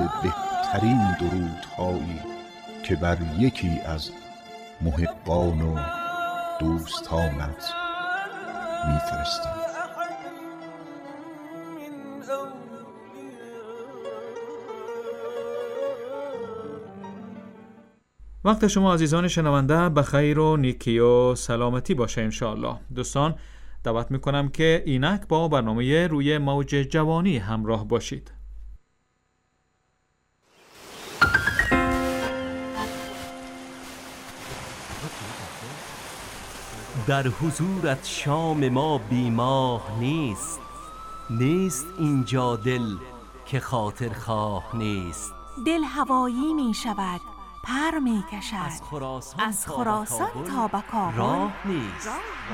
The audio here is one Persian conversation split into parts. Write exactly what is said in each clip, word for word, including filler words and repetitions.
بهترین درودهایی که بر یکی از محبان و دوستانت میفرستم. وقت شما عزیزان شنونده بخیر و نیکی و سلامتی باشه انشاءالله. دوستان دعوت میکنم که اینک با برنامه روی موج جوانی همراه باشید. در حضورت شام ما بیماه نیست، نیست اینجا دل که خاطر خواه نیست. دل هوایی می شود، پر می کشد، از خراسان, از خراسان تا به کابل راه نیست.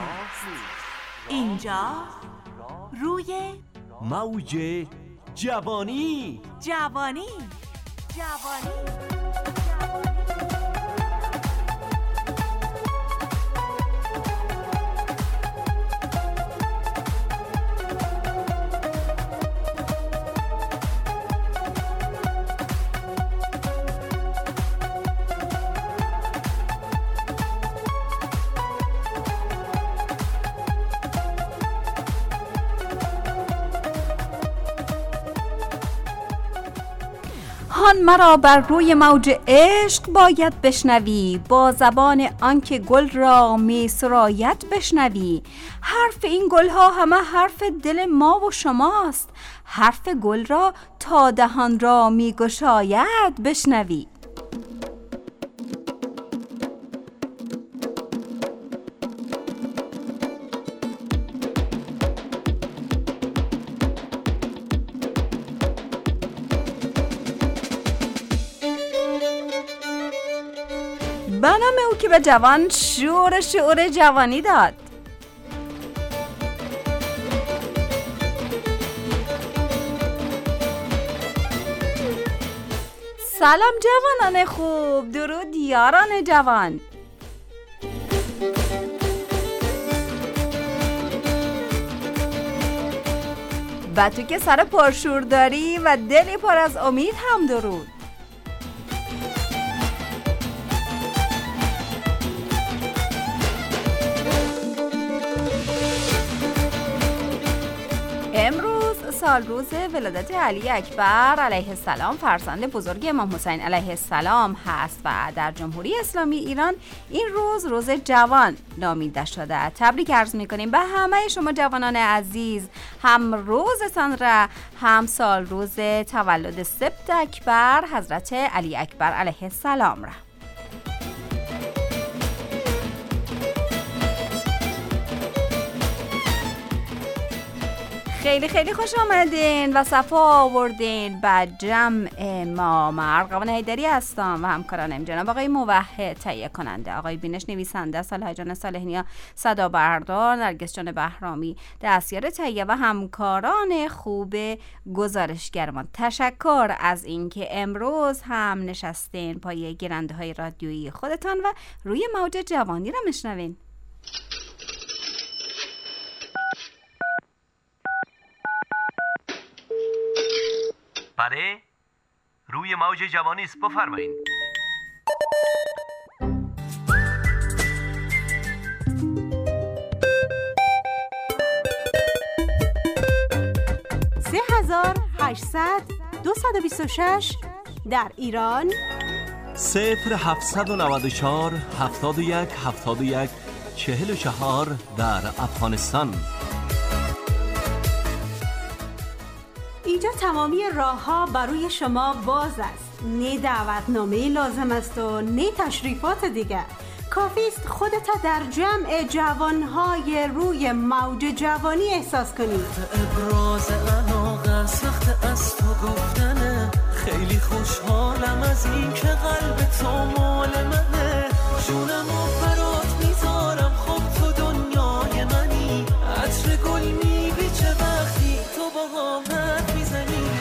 اینجا روی موج جوانی جوانی جوانی هان مرا بر روی موج عشق باید بشنوی، با زبان آنکه گل را می سراید بشنوی. حرف این گل ها همه حرف دل ما و شماست، حرف گل را تا دهان را می گشاید بشنوی. به نام او که به جوان شور شعور جوانی داد. سلام جوانان خوب، درود یاران جوان. و تو که سر پرشور داری و دلی پر از امید هم درود. امروز سال روز ولادت علی اکبر علیه السلام فرزند بزرگ امام حسین علیه السلام هست و در جمهوری اسلامی ایران این روز روز جوان نامیده شده. تبریک عرض میکنیم به همه شما جوانان عزیز، هم روزتان را هم سال روز تولد سبت اکبر حضرت علی اکبر علیه السلام را. خیلی خیلی خوش آمدین و صفا آوردین به جمع ما. من ارغوان حیدری هستم و همکارانم جناب آقای موحد تهیه کننده، آقای بینش نویسنده، صالح جان صالح‌نیا صدا بردار، نرگس جان بهرامی دستیار تهیه و همکاران خوب گزارشگرمان. تشکر از اینکه امروز هم نشستین پای گیرنده های رادیویی خودتان و روی موج جوانی را میشنوین. بله، روی موج جوانی است، بفرمایید. سه هزار هشتصد دویست و بیست و شش در ایران، صفر هفتصد و نود و چهار هفتاد و یک هفتاد و یک چهل و چهار در افغانستان. اینجا تمامی راه ها برای شما باز است. نه دعوتنامه لازم است و نه تشریفات دیگر. کافی است خودت در جمع جوانهای روی موج جوانی احساس کنید. ابراز علاقه سخت از تو گفتنه، خیلی خوشحالم از این که قلب تو مال منه. جونمو برات میذارم، خب تو دنیای منی. عطر گل میبیچه وقتی تو با حامت میزنی.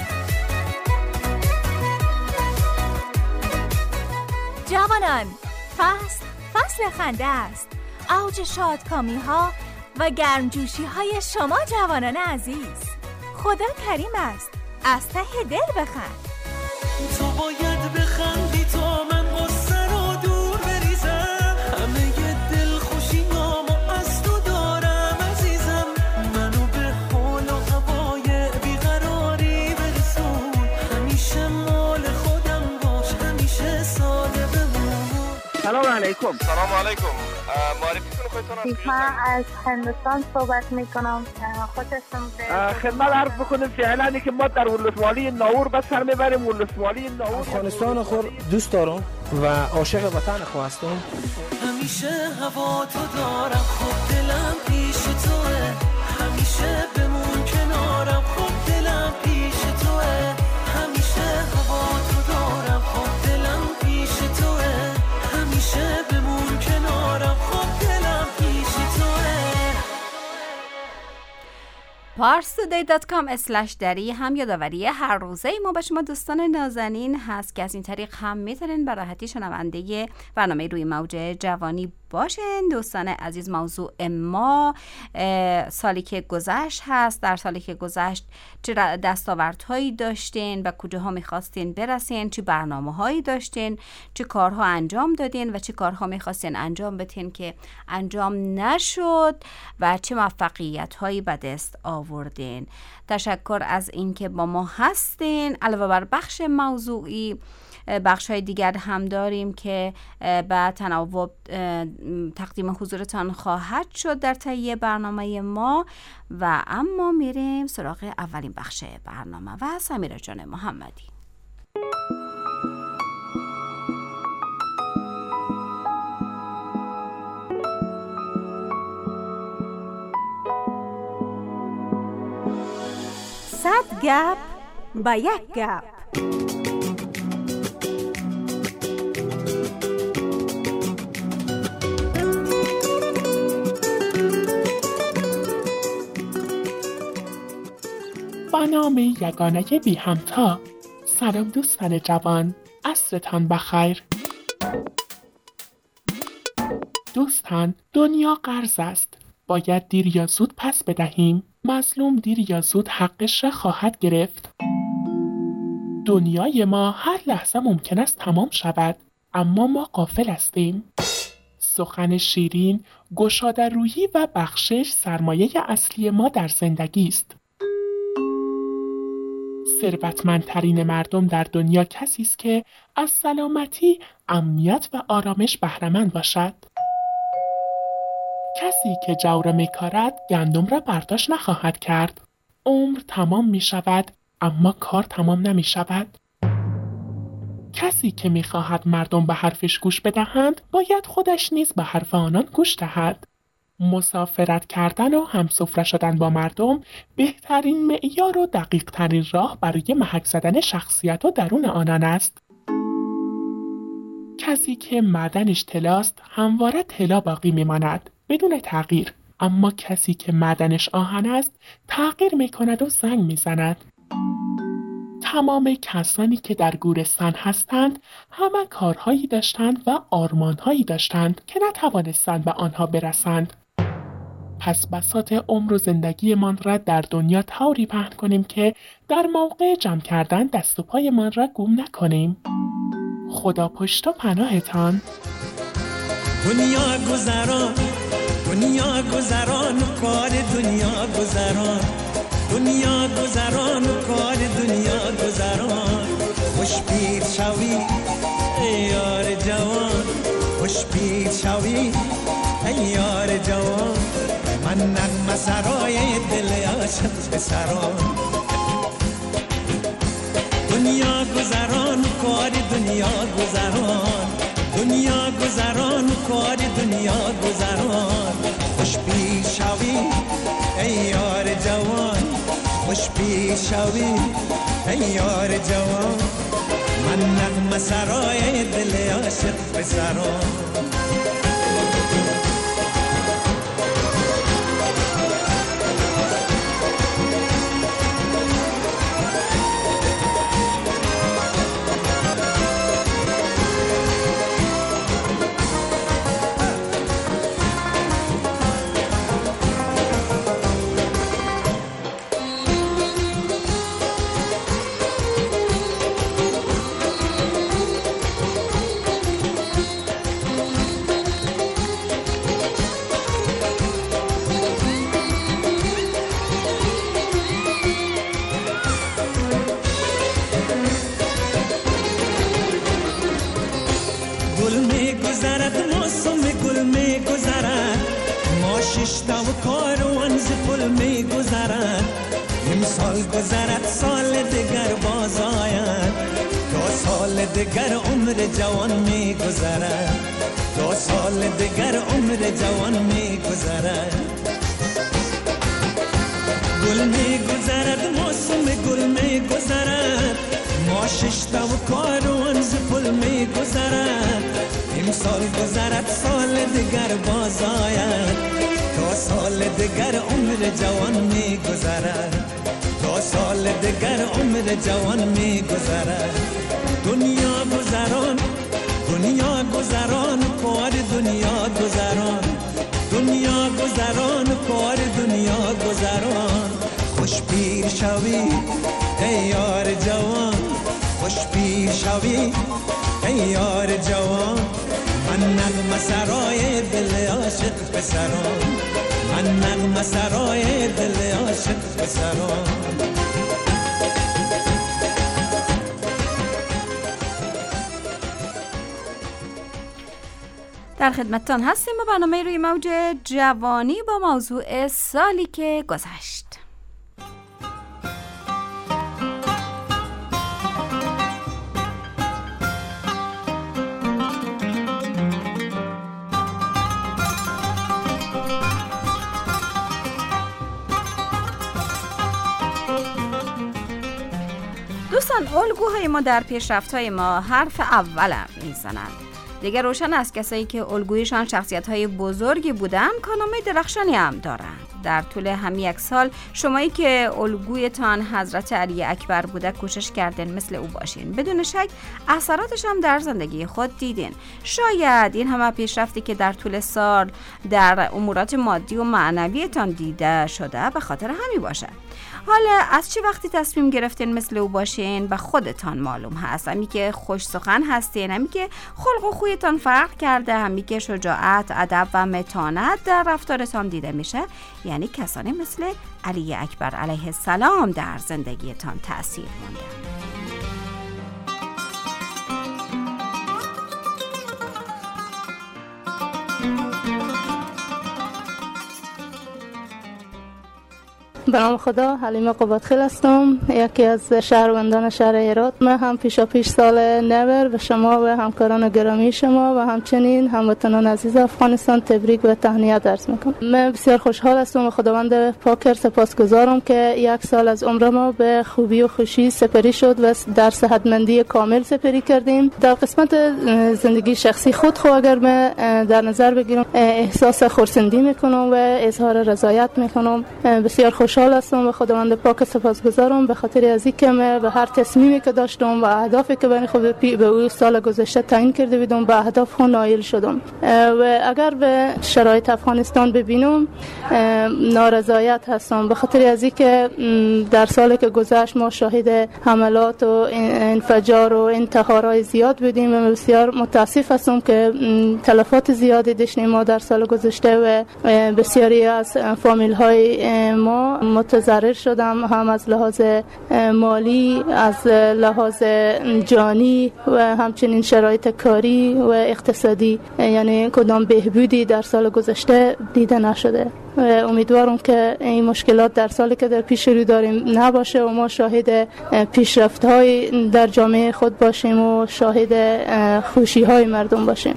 جوانان، فصل فصل خنده است، اوج شادکامی ها و گرمجوشی های شما جوانان عزیز. خدا کریم است، از ته دل بخند. تو باید بخندی تا من قصه رو دور بریزم، همه ی دل خوشی نامو از تو دارم عزیزم، منو به حال و هوای بیقراری برسون، همیشه مال خودم باش، همیشه ساده بمون. سلام علیکم. سلام علیکم. معرفی کن خودتون. من از هندوستان صحبت میکنم. خودتون خدمت عرض بکنم فعلا که ما در ولسوالی ناور بس سر میبریم. ولسوالی ناور افغانستان خود دوست دارم و عاشق وطن خود هستم. همیشه هوا تو دارم، خود دلم پیش توه، همیشه بمون کنارم، خود دلم پیش توه، همیشه هوا تو دارم، خود دلم پیش توه، همیشه بمون کنارم، خود دلم پیش توه. پارس تودی دات کام اسلش دری هم یادآوری هر روزه ما به شما دوستان نازنین هست که از این طریق هم میتونین به راحتی شنونده برنامه روی موج جوانی باشین. دوستان عزیز، موضوع ما سالی که گذشت هست. در سالی که گذشت چه دستاوردهایی داشتین و کجاها میخواستین برسین، چه برنامه‌هایی داشتین، چه کارها انجام دادین و چه کارها میخواستین انجام بدین که انجام نشد و چه موفقیت‌هایی به دست آوردین. تشکر از اینکه با ما هستین. علاوه بر بخش موضوعی، بخش های دیگر هم داریم که به تناوب تقدیم حضورتان خواهد شد در طی برنامه ما و اما میریم سراغ اولین بخش برنامه و سمیرا جان محمدی. صد گپ با یک گپ. با نام یگانه بی همتا. سلام دوستان جوان، عصرتان بخیر. دوستان، دنیا قرض است، باید دیر یا زود پس بدهیم. مظلوم دیر یا زود حقش را خواهد گرفت. دنیای ما هر لحظه ممکن است تمام شود، اما ما غافل هستیم. سخن شیرین، گشاده رویی و بخشش سرمایه اصلی ما در زندگی است. ثروتمندترین مردم در دنیا کسی است که از سلامتی، امنیت و آرامش بهره‌مند باشد. کسی که جور می‌کارد گندم را برداشت نخواهد کرد. عمر تمام می شود اما کار تمام نمی شود. کسی که می خواهد مردم به حرفش گوش بدهند باید خودش نیز به حرف آنان گوش دهد. مسافرت کردن و همسفره شدن با مردم بهترین معیار و دقیق ترین راه برای محک زدن شخصیت و درون آنان است. کسی که معدنش طلاست همواره طلا باقی میماند بدون تغییر، اما کسی که معدنش آهن است تغییر میکند و زنگ میزند. تمام کسانی که در گورستان هستند همه کارهایی داشتند و آرمانهایی داشتند که نتوانستند به آنها برسند. پس بساط عمر و زندگیمان را در دنیا طوری پهن کنیم که در موقع جمع کردن دست و پایمان را گم نکنیم. خدا پشت و پناهتان. دنیا گذران، دنیا گذران، کار دنیا گذران، دنیا گذران، کار دنیا گذران. خوش پیر شوی ای یار جوان، خوش پیر شوی ای یار جوان. من نغمه سرای دل عاشق پسران. دنیا گذران، کار دنیا گذران، دنیا گذران، کار دنیا گذران. خوش پیر شوی ای یار جوان، خوش پیر شوی ای یار جوان. من نغمه سرای دل عاشق پسران. ششتا و کاروان ز پل می گذرد امسال گذرد سال دگر باز آید تا سال دگر عمر جوان می گذرد تا سال دگر عمر جوان می گذرد گل می گذرد موسم گل می گذرد ما ششتا و کاروان ز پل می گذرد امسال گذرد سال دگر باز آید تا سال دگر عمر جوان می گذرد تا سال دگر عمر جوان می گذرد دنیا گذران دنیا گذران کار دنیا گذران دنیا گذران کار دنیا گذران خوش پیر شوی ای یار جوان خوش پیر شوی ای یار جوان من نغمه سرای دل عاشق پسران من نغمه سرای دل عاشق پسران در خدمتتان هستیم با برنامه روی موج جوانی با موضوع سالی که گذشت. دوستان، الگوهای ما در پیشرفت‌های ما حرف اول میزنند. دیگر روشن است کسایی که الگویشان شخصیت‌های بزرگی بودن کارنامه درخشانی هم دارند. در طول هم یک سال شمایی که الگویتان حضرت علی اکبر بوده کوشش کردین مثل او باشین. بدون شک اثراتش هم در زندگی خود دیدین. شاید این همه پیشرفتی که در طول سال در امورات مادی و معنویتان دیده شده به خاطر همین باشه. حالا از چه وقتی تصمیم گرفتین مثل او باشین به خودتان معلوم هست. همی که خوش سخن هستین، همی که خلق و خویتان فرق کرده، همی که شجاعت، ادب و متانت در رفتارتان دیده میشه، یعنی کسانی مثل علی اکبر علیه السلام در زندگیتان تأثیر مونده. به نام خدا، حلیمه قبادخیل هستم، یکی از شهروندان شهر هرات. من هم پیشا پیش سال نو به شما و همکاران گرامی شما و همچنین هموطنان عزیز افغانستان تبریک و تهنیت عرض میکنم. من بسیار خوشحال هستم و خداوند پاکر سپاسگزارم که یک سال از عمر ما به خوبی و خوشی سپری شد و در صحتمندی کامل سپری کردیم. در قسمت زندگی شخصی خود خو اگر من در نظر بگیرم احساس خرسندی میکنم و اظهار رضایت میکنم. بسیار خوشحال هستم و خداوند پاک سپاسگزارم به خاطر از اینکه من به هر تصمیمی که داشتم و اهدافی که برای خود به او سال گذشته تعیین کرده بودم به اهداف خود نائل شدم. و اگر به شرایط افغانستان ببینم نارضایت هستم به خاطر از اینکه در سالی که گذشت ما شاهد حملات و انفجار و انتحارهای زیاد بودیم و بسیار متاسف هستم که تلفات زیادی داشتیم ما در سال گذشته و بسیاری از فامیل های ما متضرر شدم، هم از لحاظ مالی، از لحاظ جانی و همچنین شرایط کاری و اقتصادی، یعنی کدام بهبودی در سال گذشته دیده نشده. و امیدوارم که این مشکلات در سالی که در پیش رو داریم نباشه و ما شاهد پیشرفت‌های در جامعه خود باشیم و شاهد خوشی‌های مردم باشیم.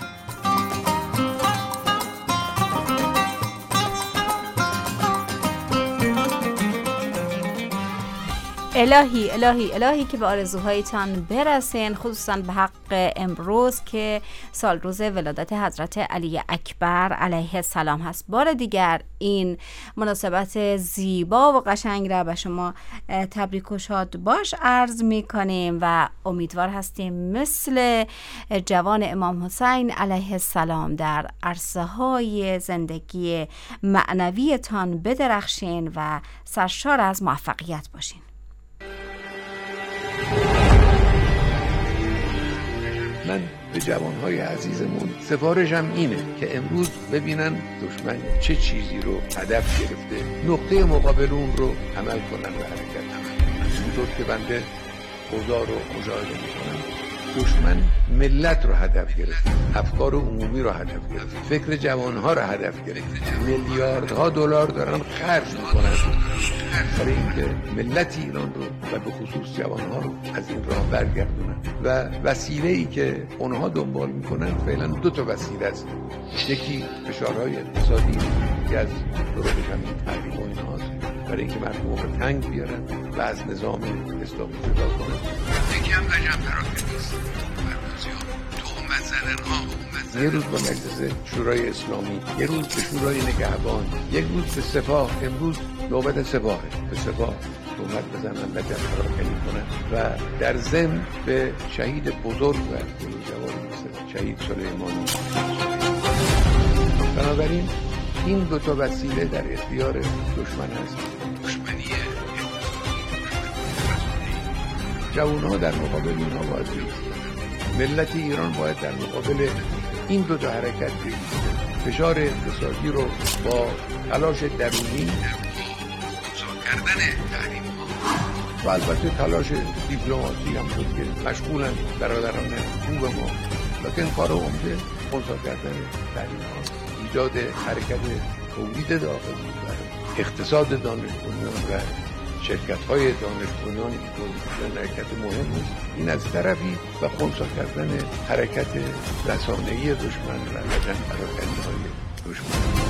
الهی الهی الهی که به آرزوهایتان برسین، خصوصا به حق امروز که سال روز ولادت حضرت علی اکبر علیه السلام هست. بار دیگر این مناسبت زیبا و قشنگ را به شما تبریک و شاد باش عرض می کنیم و امیدوار هستیم مثل جوان امام حسین علیه السلام در عرصه های زندگی معنویتان بدرخشین و سرشار از موفقیت باشین. من به جوانهای عزیزمون سفارشم اینه که امروز ببینن دشمن چه چیزی رو هدف گرفته، نقطه مقابل اون رو عمل کنن و حرکت کنن. همونطور که بنده اوضاع رو مشاهده میکنم دشمن ملت رو هدف گرفت، افکار عمومی رو هدف گرفت، فکر جوانها رو هدف گرفت. میلیاردها دلار دارن خرج میکنن برای اینکه ملت ایران رو و به خصوص جوانها رو از این راه برگردونن و وسیله‌ای که اونها دنبال میکنن فعلا دو تا وسیله است. یکی فشارهای اقتصادی که از دروغ همین تحریم و اینها هست برای اینکه مردم رو به تنگ بیارن و از نظام اسلامی جدا کنن. یکی هم قجم‌ترافی نیست، تهمت زدن‌ها، یه روز با مجلس شورای اسلامی، یه روز به شورای نگهبان، یک روز به سپاه. امروز نوبت سپاهه، به سپاه تهمت بزنن، لجن پراکنی کنن و در ضمن به شهید بزرگ و جوانی مثل شهید سلیمانی. بنابراین این دو تا وسیله در اختیار دشمن هست. دشمنی جوانها در مقابل اینها باید بایستند. ملت ایران باید در مقابل این دو تا حرکت بایسته. فشار اقتصادی رو با تلاش درونی کردن تحریم ها و البته تلاش دیپلماسی هم بود که مشغولن برادران خوب ما، لیکن کار عمده خنثی کردن تحریم ها، ایجاد حرکت تولید داخلی و اقتصاد دانش بنیان و شرکت های دانش بنیان این حرکت مهم است. این از طرفی و خنثی کردن حرکت رسانه‌ای دشمن و لجن پراکنی های دشمن.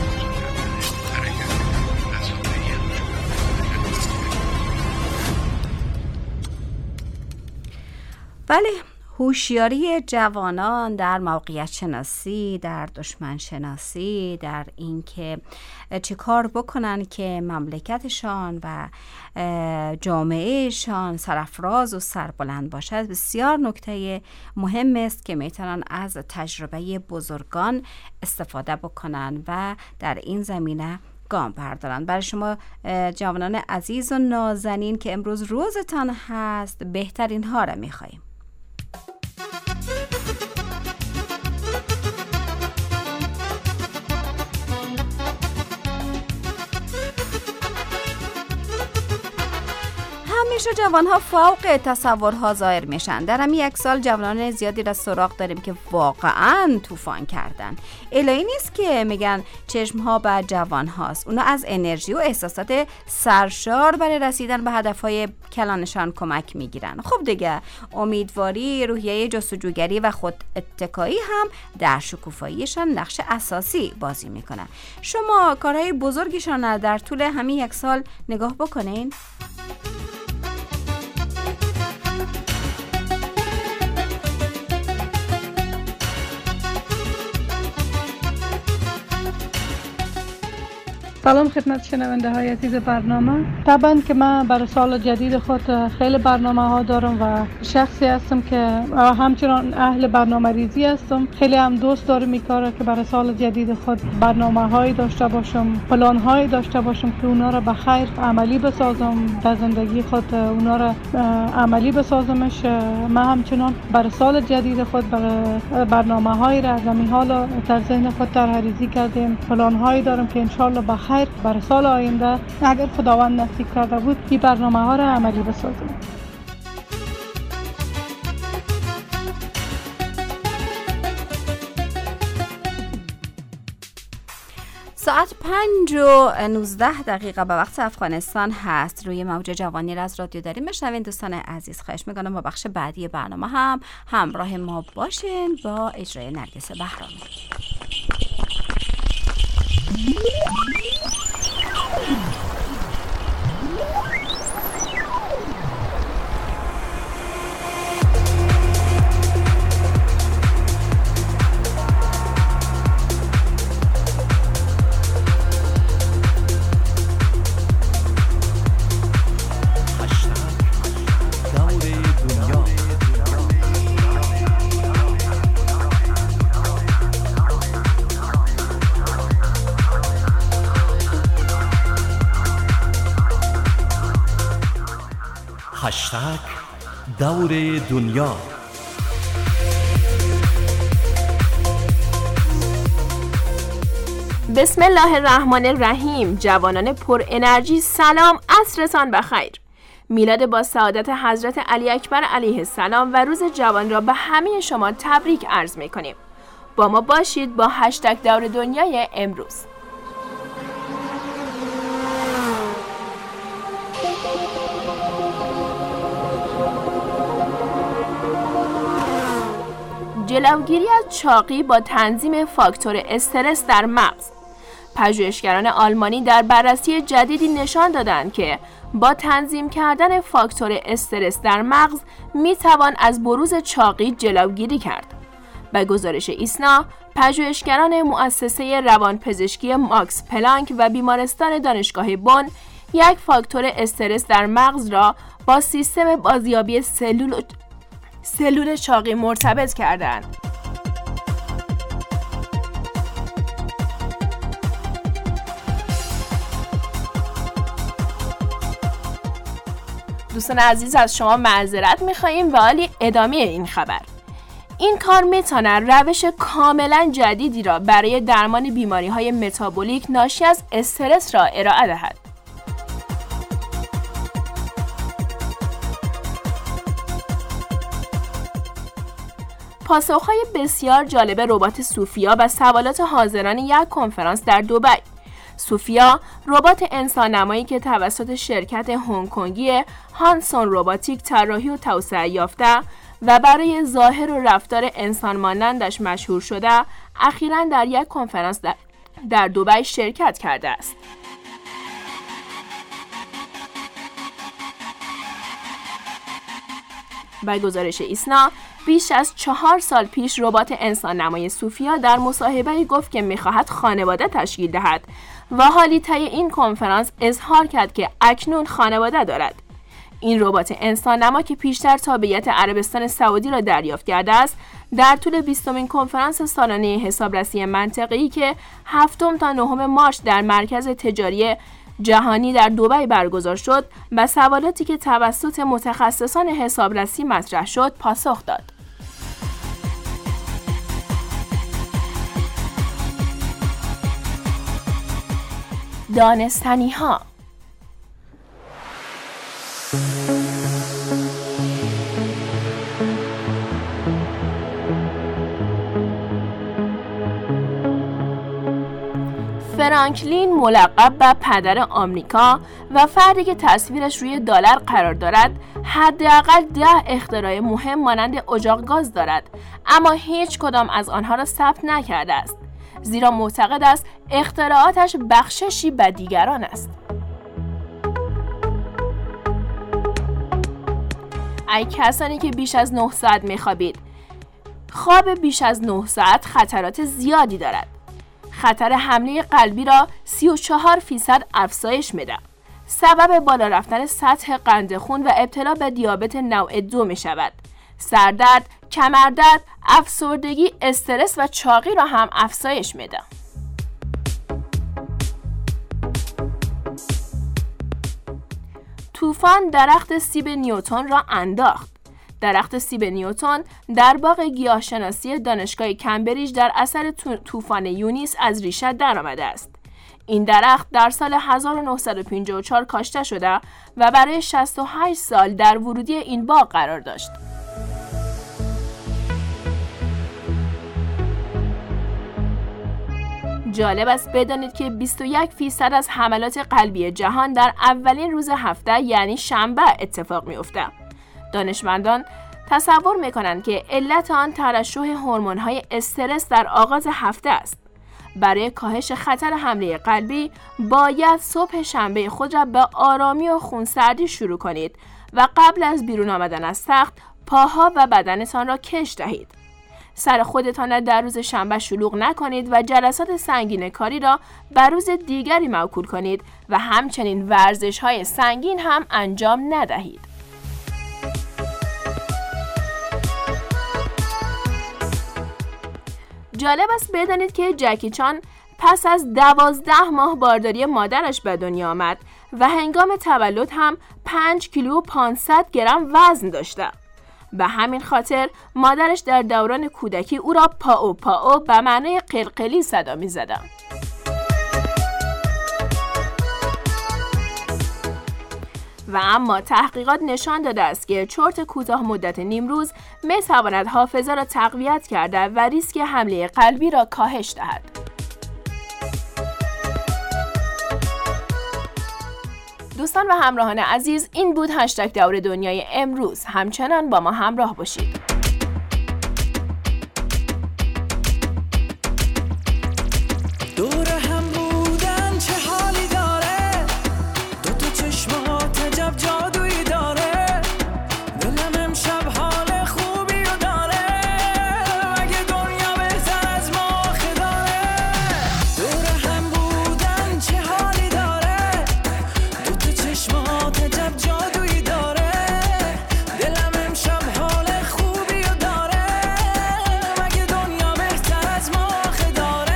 بله، هوشیاری جوانان در موقعیت شناسی، در دشمن شناسی، در اینکه چه کار بکنن که مملکتشان و جامعهشان سرافراز و سربلند باشد، بسیار نکته مهم است که میتونن از تجربه بزرگان استفاده بکنن و در این زمینه گام بردارن. برای شما جوانان عزیز و نازنین که امروز روزتان هست، بهترین ها را میخواییم. همیشه جوانها فوق تصورها ظاهر میشن. در همین یک سال جوانان زیادی را سراغ داریم که واقعا طوفان کردن. الهی نیست که میگن چشمها به جوان هاست، اونا از انرژی و احساسات سرشار برای رسیدن به هدفهای کلانشان کمک میگیرن. خب دیگه، امیدواری، روحیه جستجوگری و خود اتکایی هم در شکوفاییشان نقش اساسی بازی میکنن. شما کارهای بزرگشان در طول همین یک سال نگاه بکنین. سلام خدمت شنونده های عزیز برنامه. طبعا که من برای سال جدید خود خیلی برنامه ها دارم و شخصی هستم که همچنان اهل برنامه ریزی هستم. خیلی هم دوست دارم این کارا که برای سال جدید خود برنامه هایی داشته باشم، پلان هایی داشته باشم که اونا را به خیر عملی بسازم، در زندگی خود اونا را عملی بسازمش. من همچنان برای سال جدید خود برای برنامه هایی را از همین حالا در ذهن خود طرح‌ریزی کردیم. پلان هایی دارم که ان شاء الله به خیر برای سال آینده اگر خداوند نصیب کرده بود این برنامه ها را عملی بسازیم. ساعت پنج و نوزده دقیقه به وقت افغانستان هست. روی موج جوانی را از رادیو داریم میشنوین. دوستان عزیز، خواهش میکنم با بخش بعدی برنامه هم همراه ما باشین با اجرای نرگس بهرامی. هشتگ دور دنیا. بسم الله الرحمن الرحیم. جوانان پر انرژی، سلام، عصرتان بخیر. میلاد با سعادت حضرت علی اکبر علیه السلام و روز جوان را به همه شما تبریک عرض می‌کنیم. با ما باشید با هشتگ دور دنیای امروز. جلوگیری از چاقی با تنظیم فاکتور استرس در مغز. پژوهشگران آلمانی در بررسی جدیدی نشان دادند که با تنظیم کردن فاکتور استرس در مغز می توان از بروز چاقی جلوگیری کرد. به گزارش ایسنا، پژوهشگران مؤسسه روانپزشکی ماکس پلانک و بیمارستان دانشگاه بن یک فاکتور استرس در مغز را با سیستم بازیابی سلول سلول چاقی مرتبط کردند. دوستان عزیز از شما معذرت می‌خواهیم و حالی ادامه این خبر. این کار می‌تواند روش کاملا جدیدی را برای درمان بیماری‌های متابولیک ناشی از استرس را ارائه دهد. پاسخ‌های بسیار جالب ربات سوفیا و سوالات حاضران یک کنفرانس در دبی. سوفیا ربات انسان‌نمایی که توسط شرکت هنگ‌کنگی هانسون روباتیک طراحی و توسعه یافته و برای ظاهر و رفتار انسان مانندش مشهور شده، اخیراً در یک کنفرانس در, در دبی شرکت کرده است. به گزارش ایسنا، بیش از چهار سال پیش ربات انسان نمای سوفیا در مصاحبه‌ای گفت که می‌خواهد خانواده تشکیل دهد و حالی طی این کنفرانس اظهار کرد که اکنون خانواده دارد. این ربات انسان نما که پیشتر تابعیت عربستان سعودی را دریافت کرده است، در طول بیستمین کنفرانس سالانه حسابرسی منطقه‌ای که هفتم تا نهم مارس در مرکز تجاری جهانی در دبی برگزار شد، به سوالاتی که توسط متخصصان حسابرسی مطرح شد پاسخ داد. دانستنی ها. فرانکلین ملقب به پدر آمریکا و فردی که تصویرش روی دلار قرار دارد، حداقل ده اختراع مهم مانند اجاق گاز دارد، اما هیچ کدام از آنها را ثبت نکرده است، زیرا معتقد است اختراعاتش بخششی به دیگران است. ای کسانی که بیش از نه ساعت می‌خوابید، خواب بیش از نه ساعت خطرات زیادی دارد. خطر حمله قلبی را سی و چهار فیصد افزایش می‌دهد. سبب بالا رفتن سطح قند خون و ابتلا به دیابت نوع دو می شود. سردرد، کمردرد، افسردگی، استرس و چاقی را هم افزایش می‌ده. طوفان درخت سیب نیوتن را انداخت. درخت سیب نیوتن در باغ گیاهشناسی دانشگاه کمبریج در اثر طوفان یونیس از ریشه درآمده است. این درخت در سال هزار و نهصد و پنجاه و چهار کاشته شده و برای شصت و هشت سال در ورودی این باغ قرار داشت. جالب است بدانید که بیست و یک درصد از حملات قلبی جهان در اولین روز هفته یعنی شنبه اتفاق می‌افتد. دانشمندان تصور می‌کنند که علت آن ترشح هورمون‌های استرس در آغاز هفته است. برای کاهش خطر حمله قلبی باید صبح شنبه خود را به آرامی و خونسردی شروع کنید و قبل از بیرون آمدن از تخت پاها و بدنتان را کش دهید. سر خودتان را در روز شنبه شلوغ نکنید و جلسات سنگین کاری را بر روز دیگری موکول کنید و همچنین ورزش‌های سنگین هم انجام ندهید. جالب است بدانید که جکی چان پس از دوازده ماه بارداری مادرش به دنیا آمد و هنگام تولد هم پنج کیلو و پانصد گرم وزن داشته. به همین خاطر مادرش در دوران کودکی او را پاو پاو به معنای قلقلی صدا می زده. و اما تحقیقات نشان داده است که چرت کوتاه مدت نیمروز میتواند حافظه را تقویت کرده و ریسک حمله قلبی را کاهش دهد. دوستان و همراهان عزیز، این بود هشتگ دور دنیای امروز. همچنان با ما همراه باشید. دور هم بودن چه حالی داره، دو تا چشمات عجب جادویی داره، دلم امشب حال خوبی رو داره، مگه دنیا بهتر از ما آخه داره. دور هم بودن چه حالی داره، دو تا چشمات عجب جادویی داره، دلم امشب حال خوبی رو داره، مگه دنیا بهتر از ما آخه داره.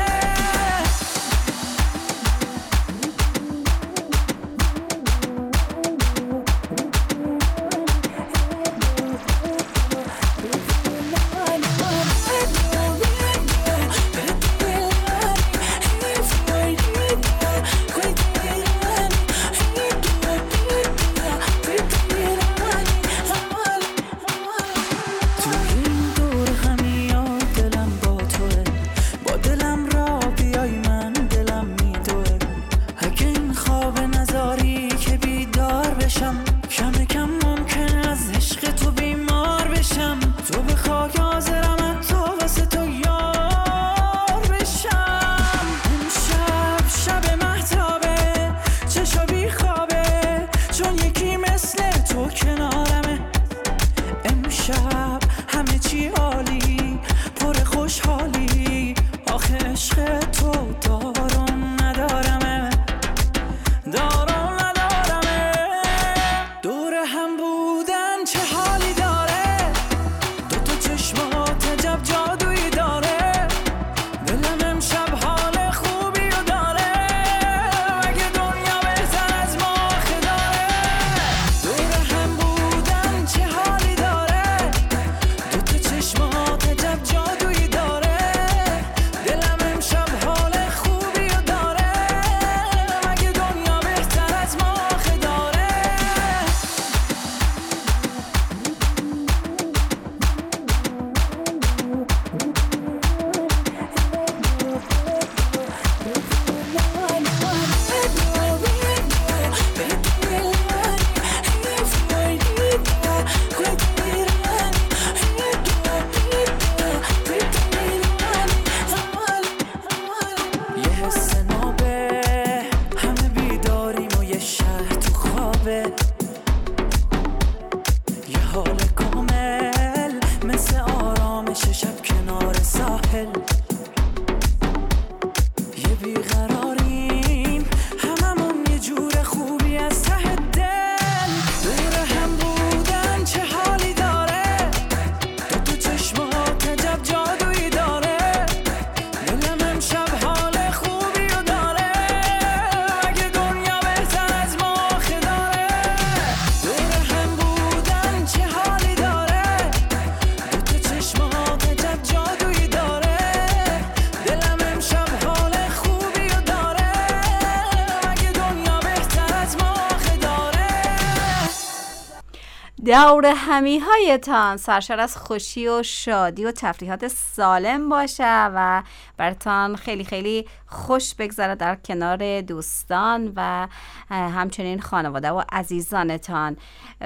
دور همی هایتان سرشار از خوشی و شادی و تفریحات سالم باشه و براتان خیلی خیلی خوش بگذره در کنار دوستان و همچنین خانواده و عزیزانتان.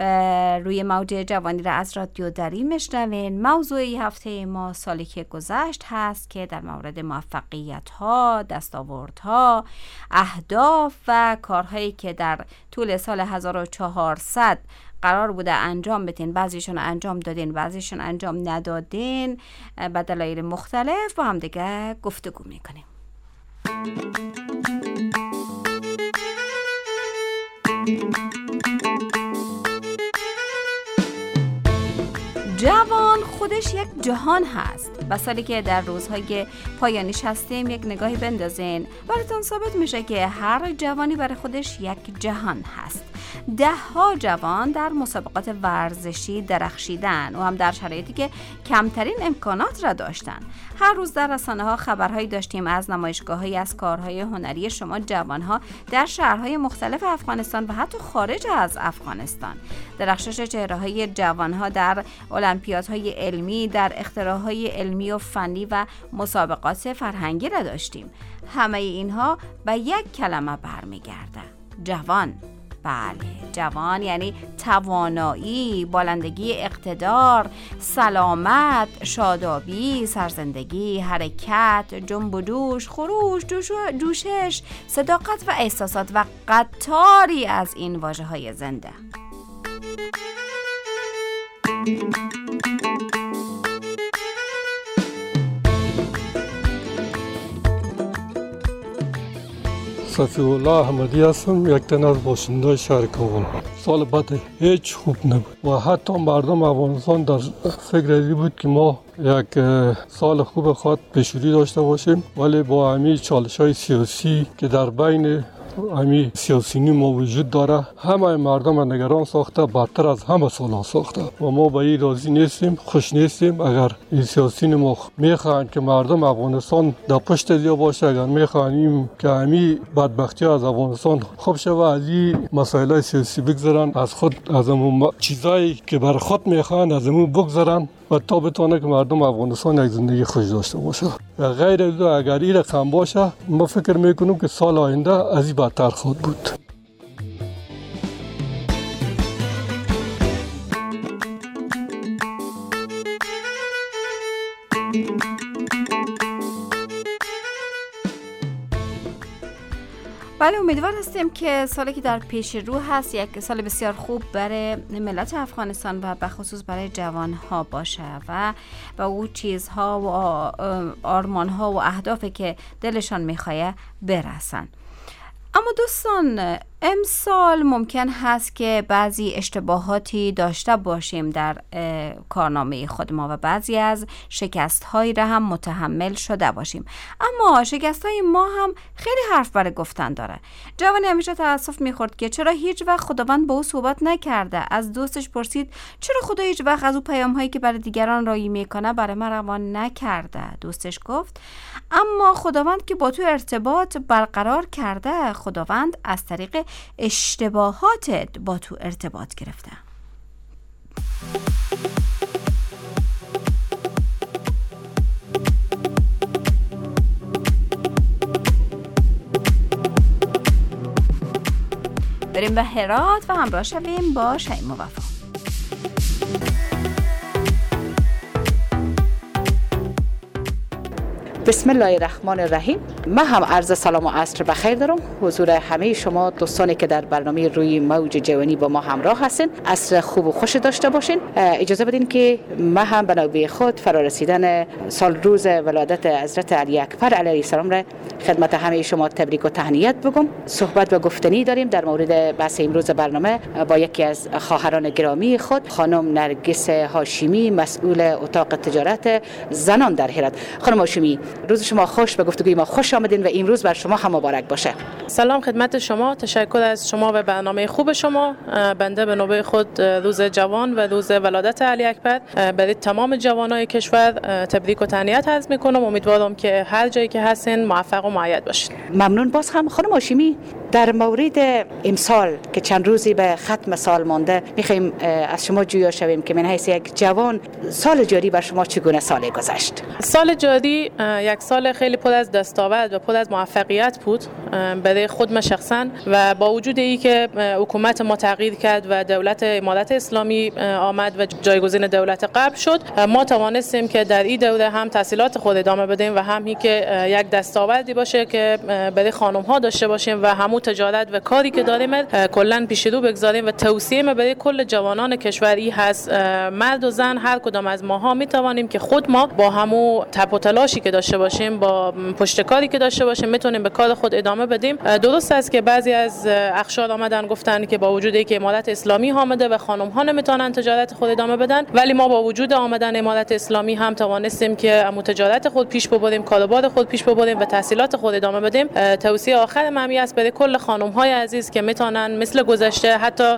روی موج جوانی را از رادیو دری میشنوین. موضوعی هفته ما سالی که گذشت هست که در مورد موفقیت ها، دستاورد ها، اهداف و کارهایی که در طول سال هزار و چهارصد قرار بوده انجام بدین، بعضیشون انجام دادین، بعضیشون انجام ندادین، به دلایل مختلف با هم دیگه گفتگو میکنیم. جوان خودش یک جهان هست. بسالی که در روزهای پایانیش هستیم یک نگاهی بندازین، براتون ثابت میشه که هر جوانی برای خودش یک جهان هست. ده ها جوان در مسابقات ورزشی درخشیدن و هم در شرایطی که کمترین امکانات را داشتن. هر روز در رسانه ها خبرهایی داشتیم از نمایشگاه‌هایی از کارهای هنری شما جوانها در شهرهای مختلف افغانستان و حتی خارج از افغانستان. درخشش چهره‌های جوانها در المپیادهای علمی، در اختراعهای علمی و فنی و مسابقات فرهنگی را داشتیم. همه اینها به یک کلمه برمیگرده: جوان. بله، جوان یعنی توانایی، بالندگی اقتدار، سلامت، شادابی، سرزندگی، حرکت، جنب و جوش، خروش، جوشش، صداقت و احساسات و قطاری از این واژه‌های زنده. صفی الله احمدی هستم، یک تن از باشنده‌های شهر کابل. سال بعد هیچ خوب نبود و حتی مردم افغانستان در فکر ازی بود که ما یک سال خوب خود پیشروی داشته باشیم، ولی با همین چالش‌های سیاسی که در بین همین سیاسیونی ما وجود داره، همه مردم نگران ساخته، بدتر از همه سال‌ها ساخته و ما به این راضی نیستیم، خوش نیستیم. اگر این سیاسیون ما میخوان که مردم افغانستان در پشت دیا باشه، اگر میخوانیم که همین بدبختی از افغانستان خوب شه و از این مسائل سیاسی بگذرن، از خود از اون چیزایی که بر خود میخوان از اون بگذرن و تا بتونه که مردم افغانستان یک زندگی خوش داشته باشه. و غیر از اگر این رقم باشه، ما فکر میکنم که سال آینده از این بدتر خواهد بود. بله، امیدوار هستیم که سالی که در پیش رو هست یک سال بسیار خوب برای ملت افغانستان و به خصوص برای جوانها باشه و به او چیزها و آرمانها و اهدافی که دلشان میخواه برسن. اما دوستان، امسال ممکن هست که بعضی اشتباهاتی داشته باشیم در کارنامه خود ما و بعضی از شکست‌هایی را هم متحمل شده باشیم، اما شکست‌های ما هم خیلی حرف برای گفتن داره. جوانی همیشه تأسف می‌خورد که چرا هیچ وقت خداوند با او صحبت نکرده. از دوستش پرسید چرا خدا هیچ وقت از او پیام‌هایی که برای دیگران رایی میکنه برای من روان نکرده. دوستش گفت اما خداوند که با تو ارتباط برقرار کرده، خداوند از طریق اشتباهاتت با تو ارتباط گرفته. بریم به هرات و همراه شویم با شیما وفا. بسم الله الرحمن الرحیم. من هم عرض سلام و عصر بخیر دارم حضور همه شما دوستانی که در برنامه روی موج جوانی با ما همراه هستین. عصر خوب و خوش داشته باشین. اجازه بدین که من هم به نوبه خود فرارسیدن سال روز ولادت حضرت علی اکبر علیه السلام را خدمت همه شما تبریک و تهنیت بگم. صحبت و گفتنی داریم در مورد بحث امروز برنامه با یکی از خواهران گرامی خود، خانم نرگس هاشمی، مسئول اتاق تجارت زنان در هرات. خانم هاشمی، روز شما خوش، به گفتگوی ما خوش آمدین و امروز بر شما هم مبارک باشه. سلام خدمت شما، تشکر از شما و برنامه خوب شما. بنده به نوبه خود روز جوان و روز ولادت علی اکبر برای تمام جوانای کشور تبریک و تهنیت عرض میکنم. امیدوارم که هر جایی که هستین موفق و مؤید باشین. ممنون. باز هم خانم هاشمی، در مورد امسال که چند روزی به ختم سال مانده، میخوایم از شما جویا شویم که من حیث یک جوان سال جاری بر شما چگونه سال گذشت؟ سال جاری یک سال خیلی پر از دستاورد و پر از موفقیت بود برای خود من شخصا و با وجود ای که حکومت ما تغییر کرد و دولت امارت اسلامی آمد و جایگزین دولت قبل شد، ما توانستیم که در این دوره هم تحصیلات خود ادامه بدیم و هم این که یک دستاوردی باشه که برای خانم ها داشته باشیم و همون تجارت و کاری که داریم کلا پیش رو بگذاریم و توصیه ما برای کل جوانان کشوری هست، مرد و زن هر کدام از ماها می توانیم که خود ما با همون تپ و تلاشی که داشته باشیم، با پشتکاری که داشته باشیم، میتونیم به کار خود ادامه بدیم. درست است که بعضی از اخشار آمدن گفتن که با وجود اینکه امارت اسلامی آمده و خانم ها نمیتونن تجارت خود ادامه بدن، ولی ما با وجود آمدن امارت اسلامی هم توانستیم که امو تجارت خود پیش ببریم، کاروبار خود پیش ببریم و تحصیلات خود ادامه بدیم. توصیه آخر من است برای کل کل خانم‌های عزیز که میتونن مثل گذشته حتی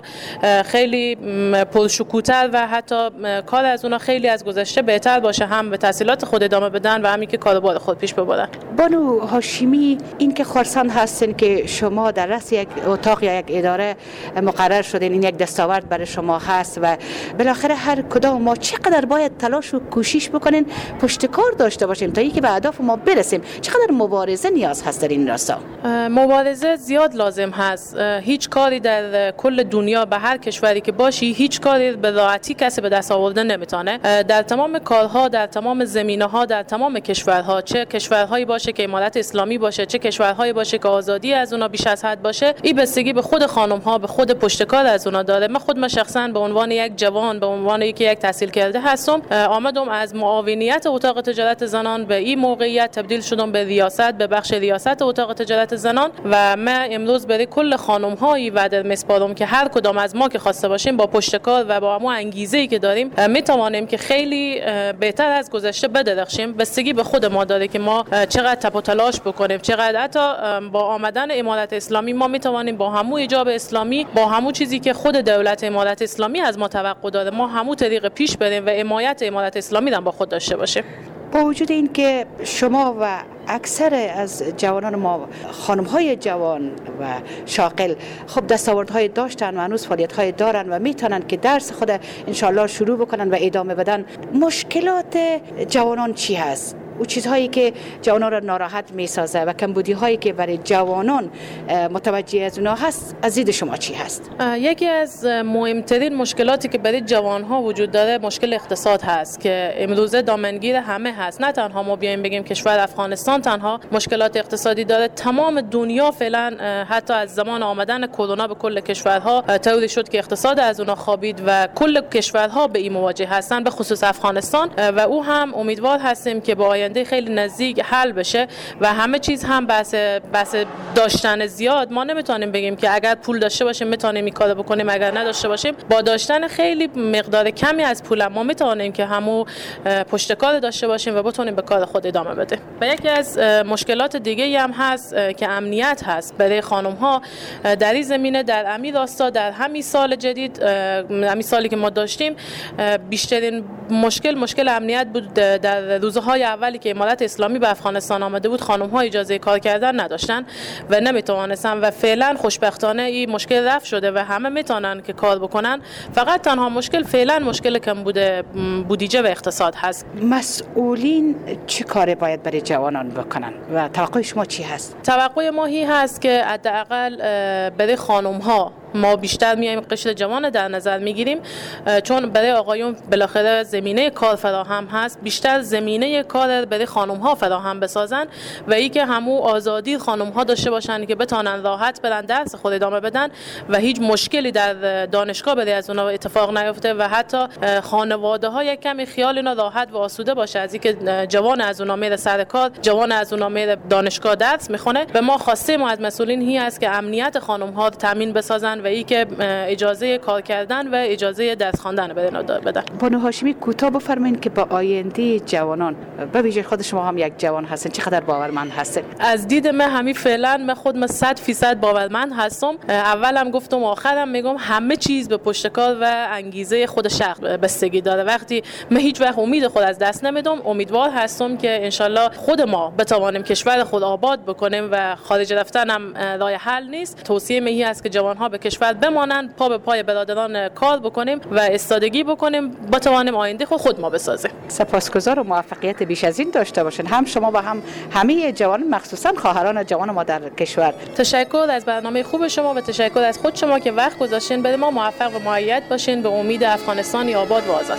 خیلی پرشکوه‌تر و حتی کار از اونا خیلی از گذشته بهتر باشه، هم به تحصیلات خود ادامه بدن و همین که کاروبار خود پیش ببرن. بانو هاشمی، این که خرسند هستین که شما در رأس یک اتاق یا یک اداره مقرر شدین، این یک دستاورد برای شما هست و بالاخره هر کدام ما چقدر باید تلاش و کوشش بکنین پشتکار داشته باشیم تا اینکه به اهداف ما برسیم. چقدر مبارزه نیاز هست در این راستا؟ مبارزه زیاد لازم هست. هیچ کاری در کل دنیا به هر کشوری که باشی هیچ کاری به راحتی کسی به دست آوردن نمیتونه. در تمام کارها، در تمام زمینه‌ها، در تمام کشورها، چه کشورهایی باشه که امارت اسلامی باشه، چه کشورهایی باشه که آزادی از اونها بیش از حد باشه، این بستگی به خود خانم‌ها، به خود پشتکار از اونها داره. من خود من شخصا به عنوان یک جوان، به عنوان یکی یک تحصیل کرده هستم، آمدم از معاونیت اتاق تجارت زنان به این موقعیت تبدیل شدم به ریاست، به بخش ریاست اتاق تجارت زنان و من امروز برای کل خانم‌هایی وعده میسپارم که هر کدام از ما که خواسته باشیم با پشتکار و با همون انگیزه‌ای که داریم میتوانیم که خیلی بهتر از گذشته بدرخشیم. بستگی به خود ما داره که ما چقدر تپ و تلاش بکنیم، چقدر حتی با آمدن امارت اسلامی ما میتوانیم با همون حجاب اسلامی، با همون چیزی که خود دولت امارت اسلامی از ما توقع داره، ما همون طریق پیش بریم و حمایت امارت اسلامی هم با خود داشته باشه. با وجود این که شما و اکثر از جوانان ما خانم‌های جوان و شاغل خب دستاوردهای داشتن و هنوز فعالیت‌های دارن و میتونن که درس خود انشالله شروع بکنن و ادامه بدن، مشکلات جوانان چی هست؟ او چیزهایی که جوانان را ناراحت میسازه و کمبودی هایی که برای جوانان متوجه از اونها هست، از دید شما چی هست؟ یکی از مهمترین مشکلاتی که برای جوانها وجود داره مشکل اقتصاد هست که امروزه دامنگیر همه هست. نه تنها ما بیایم بگیم کشور افغانستان تنها مشکلات اقتصادی داره، تمام دنیا فعلا حتی از زمان آمدن کرونا به کل کشورها طوری شد که اقتصاد از اونها خوابید و کل کشورها به این مواجه هستن، به خصوص افغانستان، و او هم امیدوار هستیم که با آینده خیلی نزدیک حل بشه و همه چیز هم بحث بحث داشتن زیاد ما نمیتونیم بگیم که اگر پول داشته باشیم میتونیم این کارو بکنیم، اگر نداشته باشیم با داشتن خیلی مقدار کمی از پول ما میتونیم که همو پشتکار داشته باشیم و بتونیم به کار خود ادامه بده. و یکی از مشکلات دیگه هم هست که امنیت هست برای خانم ها در این زمینه. در همین راستا در همین سال جدید، همین سالی که ما داشتیم، بیشترین مشکل مشکل امنیت بود. در روزهای اولی که امارت اسلامی به افغانستان آمده بود خانم ها اجازه کار کردن نداشتن و نمیتوانستن و فعلا خوشبختانه این مشکل رفع شده و همه میتونن که کار بکنن. فقط تنها مشکل فعلا مشکل کم بوده بودجه و اقتصاد هست. مسئولین چه کاری باید برای جوانان بکنن و توقع شما چی هست؟ توقع ما هی هست که حداقل برای خانم ها ما بیشتر میایم قشر جوان در نظر میگیریم، چون برای آقایون بالاخره زمینه کار فراهم هست، بیشتر زمینه کار برای خانم ها فراهم بسازن و ای که همو آزادی خانم ها داشته باشن که بتونن راحت برن درس خود ادامه بدن و هیچ مشکلی در دانشگاه برای از اونها اتفاق نیفته و حتی خانواده ها یک کمی خیال اینا راحت و آسوده باشه از اینکه جوان از اونها میره سر کار، جوان از اونها میره دانشگاه درس میخونه. و ما خواسته ما از مسئولین هی است که امنیت خانم ها تامین بسازن و ای که اجازه کار کردن و اجازه درس خواندن بدن. بانو هاشمی کوتاه بفرمایید که با آینده جوانان، به ویژه خود شما هم یک جوان هستین، چقدر باورمند هستین؟ از دید من همین فعلا من خود من صد فیصد باورمند هستم. اولم گفتم و آخرم میگم همه چیز به پشتکار و انگیزه خود شخص بستگی داره. وقتی من هیچ وقت امید خود از دست نمیدم، امیدوار هستم که انشالله خود ما بتوانیم کشور خود آباد بکنیم و خارج رفتن هم راه حل نیست. توصیه می است که جوانها به کشور بمانند، پا به پای برادران کار بکنیم و استادگی بکنیم، بتوانیم آینده خود خود ما بسازیم. سپاسگزار و موفقیت بیش از این داشته باشین، هم شما و هم همه جوانان، مخصوصا خواهران جوان ما در کشور. تشکر از برنامه خوب شما و تشکر از خود شما که وقت گذاشتین. برای ما موفق و مؤید باشین به امید افغانستانی آباد و آزاد.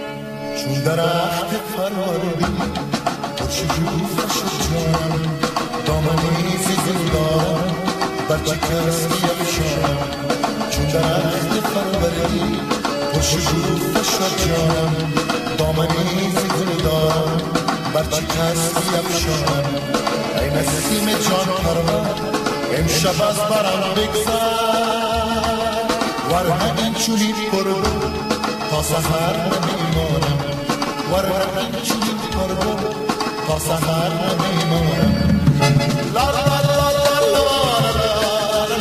چون درخت فروردی خوشجو خوشجوان دامنی زندان بچه کسی افشان، چون درخت فروردی خوشجو خوشجوان دامنی زندان بچه کسی افشان. ای نسیم جان پرور امشب از برم بگذر، ورنه این چونی پرو تا سحر نمیمانم، ورنه این چونی پرو تا سحر نمیمانم. لا لا لا لا لا لا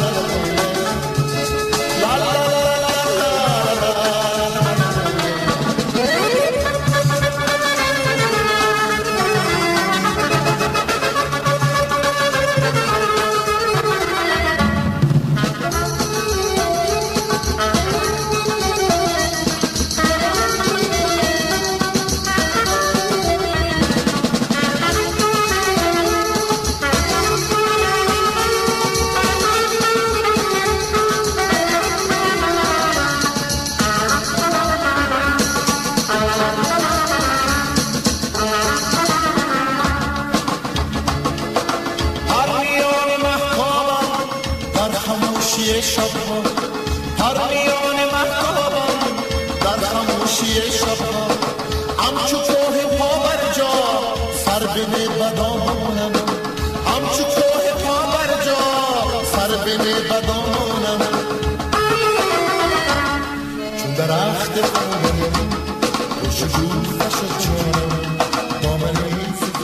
بین بدامونم همچو کوه پا بر جا سر بین بدامونم چون درخت خونم خوشجور نشد جانم دامنی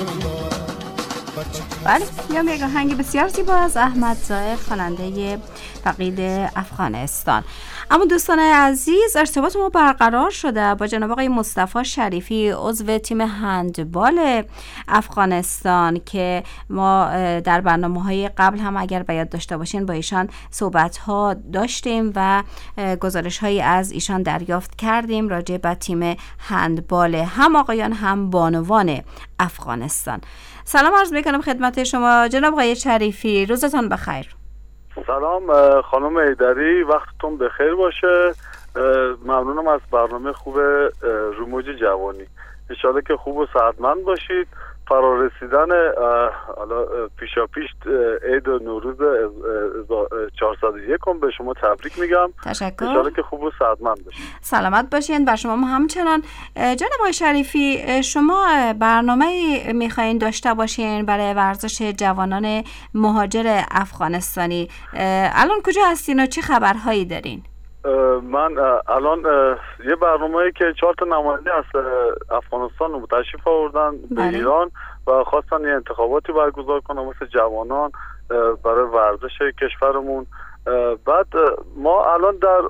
بله، یا یک آهنگ بسیار زیبا از احمد ظاهر خواننده فقید افغانستان. اما دوستان عزیز، ارتباط ما برقرار شده با جناب آقای مصطفی شریفی، عضو تیم هندبال افغانستان که ما در برنامه‌های قبل هم اگر به یاد داشته باشین با ایشان صحبت‌ها داشتیم و گزارش‌هایی از ایشان دریافت کردیم راجع به تیم هندبال هم آقایان هم بانوان افغانستان. سلام عرض میکنم خدمت شما جناب آقای شریفی، روزتان بخیر. سلام خانم ایدری، وقتتون بخیر باشه. ممنونم از برنامه خوب روموج جوانی. انشالله که خوب و صحتمند باشید. فرارسیدن حالا پیشا پیش عید و نوروز چهارصد و یک به شما تبریک میگم. تشکر. انشالله که خوب و صحتمند باشید. سلامت باشین. بر شما همچنان. جناب آقای شریفی، شما برنامه میخواین داشته باشین برای ورزش جوانان مهاجر افغانستانی. الان کجا هستین و چه خبرهایی دارین؟ من الان یه برنامه‌ای که چهار تا نماینده از افغانستان رو تشریف آوردن به ایران و خواستن یه انتخاباتی برگزار کنن واسه جوانان برای ورزش کشورمون. بعد ما الان در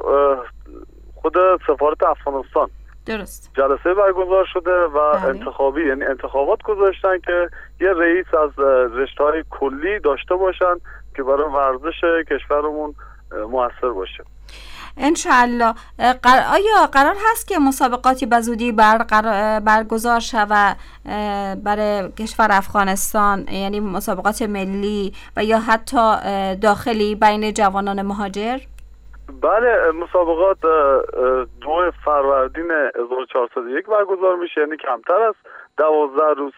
خود سفارت افغانستان درست جلسه برگزار شده و بله. انتخابی یعنی انتخابات گذاشتن که یه رئیس از رشته‌های کلی داشته باشن که برای ورزش کشورمون موثر باشه. انشالله. قر... آیا قرار هست که مسابقاتی به زودی برقرار... برگزار شود برای کشور افغانستان، یعنی مسابقات ملی و یا حتی داخلی بین جوانان مهاجر؟ بله، مسابقات دو فروردین هزار و چهارصد و یک برگزار میشه، یعنی کمتر از دوازده روز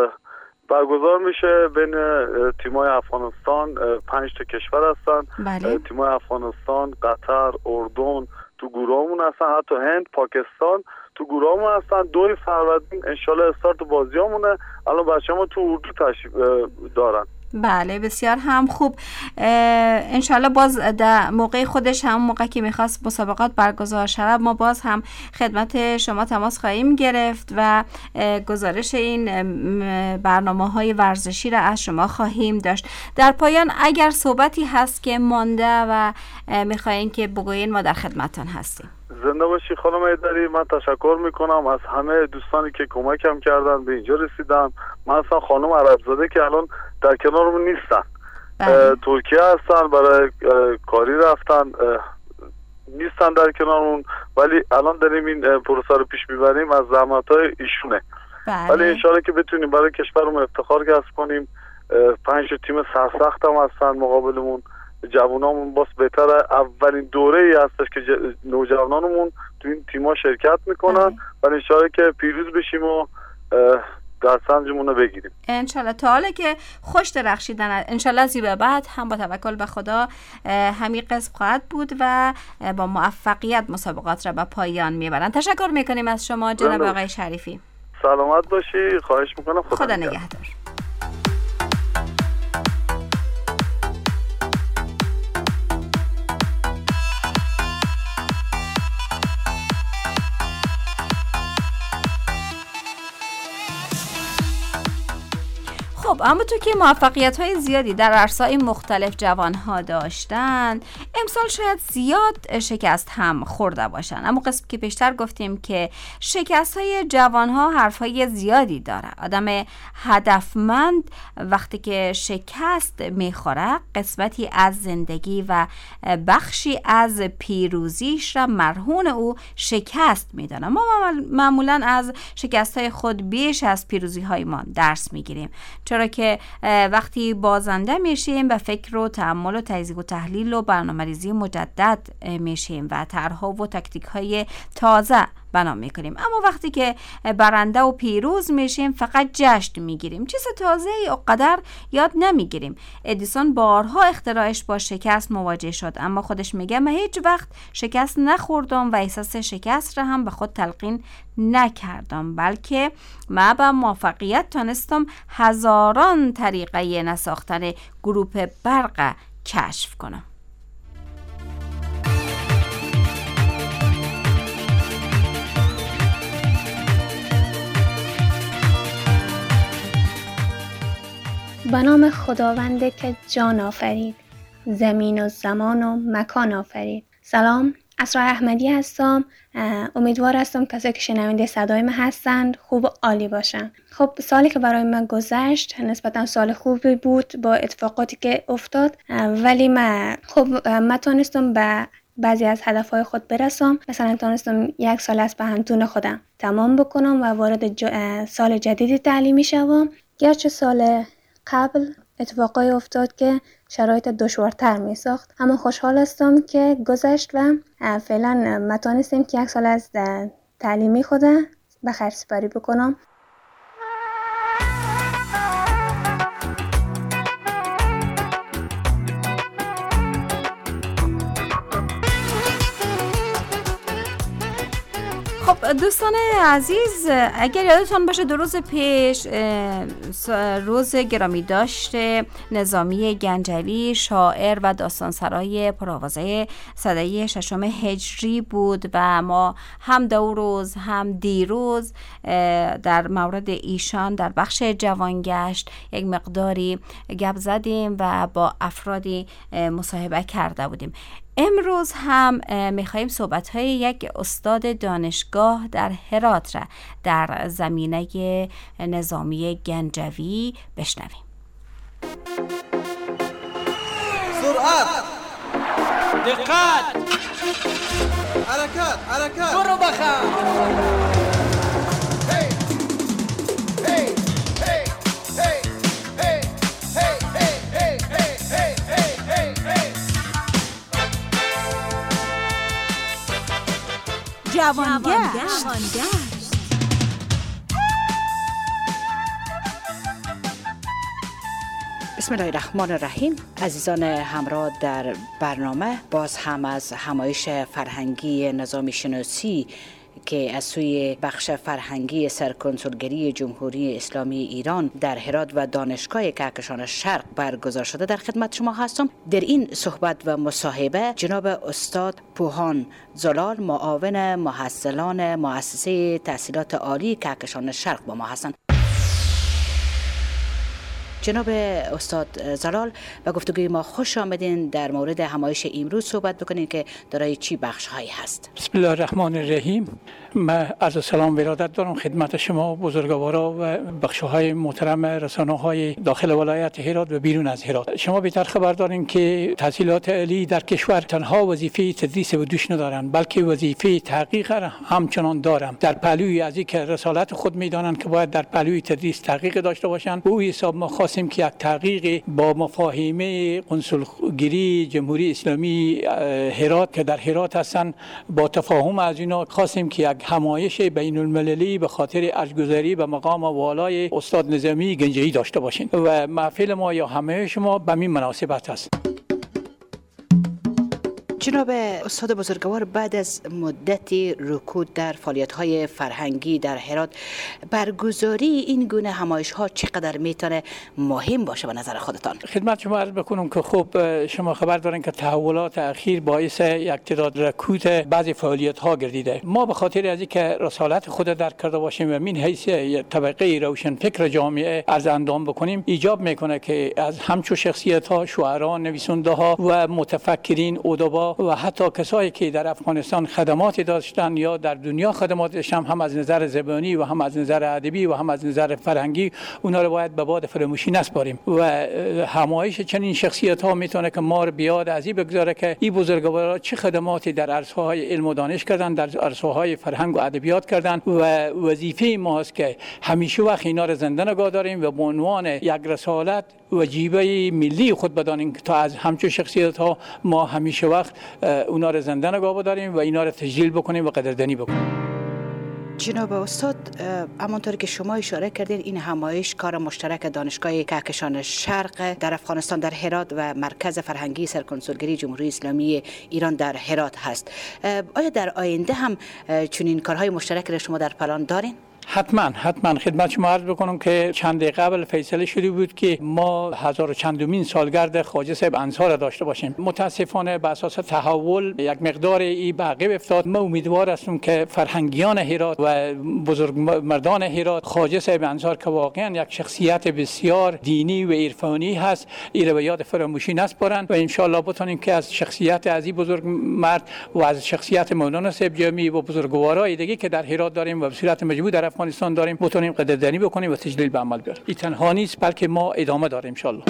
برگزار میشه بین تیمای افغانستان. پنج تا کشور هستن. بله. تیمای افغانستان، قطر، اردن تو گروهمون هستن، حتی هند، پاکستان تو گروهمون هستن. دوی فروردین انشالله استارت بازیامونه. الان بچه‌ها تو اردو تشریف دارن. بله، بسیار هم خوب. انشالله باز در موقع خودش هم موقع که میخواست مسابقات برگزار شود ما باز هم خدمت شما تماس خواهیم گرفت و گزارش این برنامه های ورزشی را از شما خواهیم داشت. در پایان اگر صحبتی هست که مانده و میخواین که بگوین ما در خدمتتان هستیم. زنده باشی خانم ایدری. من تشکر میکنم از همه دوستانی که کمکم کردن به اینجا رسیدم. من اصلا خانم عربزاده که الان در کنارمون نیستن، ترکیه هستن، برای کاری رفتن، نیستن در کنارمون، ولی الان داریم این پروسه رو پیش میبریم از زحمت‌های ایشونه. بله. ولی انشالله که بتونیم برای کشورمون افتخار کسب کنیم. پنج تیم سرسخت هم هستن مقابلمون. جوانامون باز بهتره. اولین دوره ای هستش که نوجوانانمون تو این تیم‌ها شرکت میکنن و انشالله که پیروز بشیم و در سنجمون رو بگیریم. انشالله. تا حالا که خوش درخشیدن، انشالله از این به بعد هم با توکل به خدا همین قسم خواهد بود و با موفقیت مسابقات را به پایان میبرن. تشکر میکنیم از شما جناب آقای شریفی. سلامت باشی. خواهش میکنم. خدا, خدا نگهدار. خب اما تو که موفقیت های زیادی در عرصه‌های مختلف جوان ها داشتن، امسال شاید زیاد شکست هم خورده باشن. اما قسم که پیشتر گفتیم که شکست های جوان ها حرف های زیادی داره. آدم هدفمند وقتی که شکست میخوره قسمتی از زندگی و بخشی از پیروزیش را مرهون او شکست میدانه. ما معمولا از شکست های خود بیش از پیروزی های ما درس میگیریم، چرا که وقتی بازنده میشیم به فکر و تأمل و تجزیه و تحلیل و برنامه‌ریزی مجدد میشیم و طرح‌ها و تاکتیک‌های تازه بنا میکنیم. اما وقتی که برنده و پیروز میشیم فقط جشن میگیریم، چیز تازه‌ای اونقدر یاد نمیگیریم. ادیسون بارها اختراعش با شکست مواجه شد، اما خودش میگه من هیچ وقت شکست نخوردم و احساس شکست را هم به خود تلقین نکردم، بلکه من با موفقیت تانستم هزاران طریقه نساختن گروپ برق کشف کنم. به نام خداونده که جان آفرید، زمین و زمان و مکان آفرید. سلام، اسرا احمدی هستم. امیدوار هستم کسایی که شنونده صدای من هستند خوب و عالی باشن. خب سالی که برای من گذشت نسبتا سال خوبی بود با اتفاقاتی که افتاد، ولی من خب من تونستم به بعضی از هدفهای خود برسم. مثلا تونستم یک سال از پهنتون خودم تمام بکنم و وارد سال جدیدی تعلیمی شوم. گرچه سال قبل اتفاقای افتاد که شرایط دشوارتر می ساخت، اما خوشحال هستم که گذشت و فعلا ما تونستیم که یک سال از تعلیمی خودم به خیر سپاری بکنم. دوستان عزیز، اگر یادتون باشه دو روز پیش روز گرامی داشته نظامی گنجوی، شاعر و داستانسرای پرآوازه سده ششم هجری بود و ما هم دو روز هم دیروز در مورد ایشان در بخش جوانگشت یک مقداری گپ زدیم و با افرادی مصاحبه کرده بودیم. امروز هم میخواییم صحبت‌های یک استاد دانشگاه در هرات را در زمینه نظامی گنجوی بشنویم. سرعت، دقت، حرکت، حرکت، برو بخم. جوانگشت. بسم الله الرحمن الرحیم. عزیزان همراه در برنامه، باز هم از همایش فرهنگی نظامی شناسی که از سوی بخش فرهنگی سرکنسولگری جمهوری اسلامی ایران در هرات و دانشگاه کهکشان شرق برگزار شده در خدمت شما هستم. در این صحبت و مصاحبه جناب استاد پوهان زلال، معاون محصلان مؤسسه تحصیلات عالی کهکشان شرق با ما هستند. جناب استاد زلال، به گفتگوی ما خوش آمدین. در مورد همایش امروز صحبت بکنین که دارای چی بخش هایی هست؟ بسم الله الرحمن الرحیم. من عرض سلام و ارادت دارم خدمت شما بزرگوارا و بخش‌های محترم رسانه‌های داخل ولایت هرات و بیرون از هرات. شما بهتر خبر دارین که تحصیلات عالی در کشور تنها وظیفه تدریس و دوش ندارند، بلکه وظیفه تحقیق را همچنان دارند. در پهلوی از اینکه رسالت خود می‌دانند که باید در پهلوی تدریس تحقیق داشته باشند، به او حساب ما خواستیم که یک تحقیق با مفاهیم قنصلگری جمهوری اسلامی هرات که در هرات هستند، با تفاهم از اینا خواستیم که یک همایش بین المللی به خاطر ارجگذاری به مقام والای استاد نظامی گنجوی داشته باشین و محفل ما یا همایش ما به این مناسبت است. جناب استاد بزرگوار، بعد از مدتی رکود در فعالیت‌های فرهنگی در هرات، برگزاری این گونه همایش‌ها چقدر میتونه مهم باشه به نظر خودتان؟ خدمت شما عرض بکنم که خب شما خبر دارین که تحولات اخیر باعث یک تعداد رکود بعضی فعالیت‌ها گردیده. ما به خاطر از اینکه رسالت خود درک کرده باشیم و من حیث طبقه روشن فکر جامعه از اندام بکنیم، ایجاب میکنه که از همچو شخصیت‌ها، شاعران، نویسنده‌ها و متفکرین، ادبا و حتی کسایی که در افغانستان خدمات داشتن یا در دنیا خدمات داشتن، هم از نظر زبانی و هم از نظر ادبی و هم از نظر فرهنگی، اونا رو باید به باد فراموشی نسپاریم و همایش چنین شخصیت‌ها میتونه که ما رو بیاد از این بگذاره که این بزرگوارا چه خدماتی در عرصه‌های علم و دانش کردن، در عرصه‌های فرهنگ و ادبیات کردن و وظیفه ماست که همیشه وقت اینا رو زنده نگاه داریم و به عنوان یک رسالت وجیبه ملی خود بدانیم تا از همچون شخصیت‌ها ما همیشه وقت اونا رو زنده نگاه بداریم و اینا رو تجلیل بکنیم و قدردانی بکنیم. جناب استاد، همانطور که شما اشاره کردین این همایش کار مشترک دانشگاه کهکشان شرق در افغانستان در هرات و مرکز فرهنگی سرکنسولگری جمهوری اسلامی ایران در هرات هست. آیا در آینده هم چنین کارهای مشترک را شما در پلان دارین؟ حتما حتما خدمت شما عرض بکنم که چند قبل فیصله شده بود که ما هزار و چندمین سالگرد خواجه صاحب انصار داشته باشیم. متاسفانه به اساس تحول یک مقدار ای به عقب افتاد. ما امیدوار هستم که فرهنگیان هرات و بزرگمردان هرات خواجه صاحب انصار که واقعا یک شخصیت بسیار دینی و عرفانی هست این به یاد فراموشی نسپارند و ان شاء الله بتونیم که از شخصیت از این بزرگ مرد و از شخصیت مولانا صاحب جامی و بزرگوارای دیگه که در هرات داریم و به صورت مجموع در افغانستان داریم بتونیم قدردانی بکنیم و تجلیل به عمل بیاریم. این تنها نیست بلکه ما ادامه داریم ان شاء الله.